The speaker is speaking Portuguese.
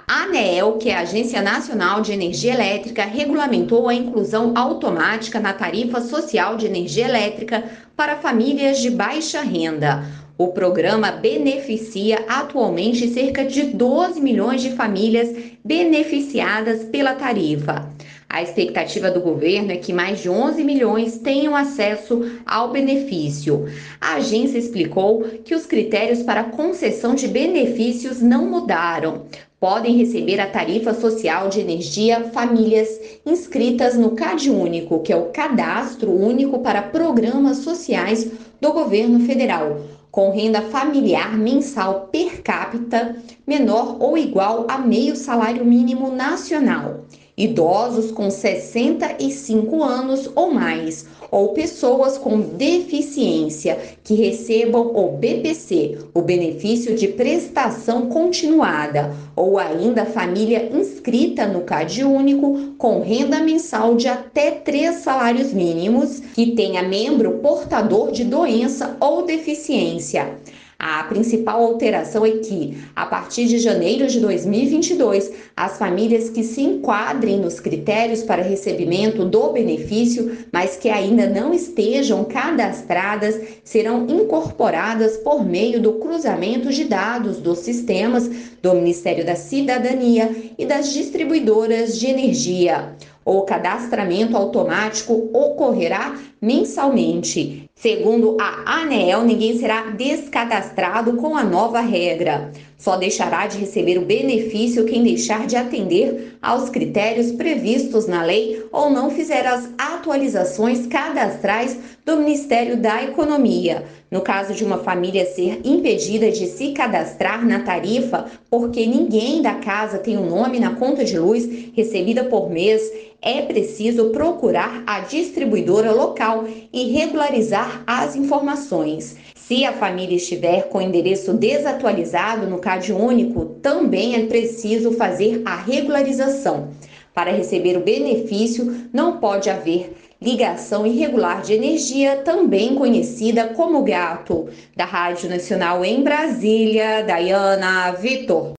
A ANEEL, que é a Agência Nacional de Energia Elétrica, regulamentou a inclusão automática na tarifa social de energia elétrica para famílias de baixa renda. O programa beneficia atualmente cerca de 12 milhões de famílias beneficiadas pela tarifa. A expectativa do governo é que mais de 11 milhões tenham acesso ao benefício. A agência explicou que os critérios para concessão de benefícios não mudaram. Podem receber a tarifa social de energia famílias inscritas no CadÚnico, que é o Cadastro Único para Programas Sociais do Governo Federal, com renda familiar mensal per capita menor ou igual a meio salário mínimo nacional. Idosos com 65 anos ou mais, ou pessoas com deficiência que recebam o BPC, o benefício de prestação continuada, ou ainda família inscrita no CadÚnico com renda mensal de até 3 salários mínimos, que tenha membro portador de doença ou deficiência. A principal alteração é que, a partir de janeiro de 2022, as famílias que se enquadrem nos critérios para recebimento do benefício, mas que ainda não estejam cadastradas, serão incorporadas por meio do cruzamento de dados dos sistemas do Ministério da Cidadania e das distribuidoras de energia. O cadastramento automático ocorrerá mensalmente. Segundo a ANEEL, ninguém será descadastrado com a nova regra. Só deixará de receber o benefício quem deixar de atender aos critérios previstos na lei ou não fizer as atualizações cadastrais do Ministério da Economia. No caso de uma família ser impedida de se cadastrar na tarifa porque ninguém da casa tem um nome na conta de luz recebida por mês, é preciso procurar a distribuidora local e regularizar as informações. Se a família estiver com o endereço desatualizado no CadÚnico, também é preciso fazer a regularização. Para receber o benefício, não pode haver ligação irregular de energia, também conhecida como gato. Da Rádio Nacional em Brasília, Daiana Vitor.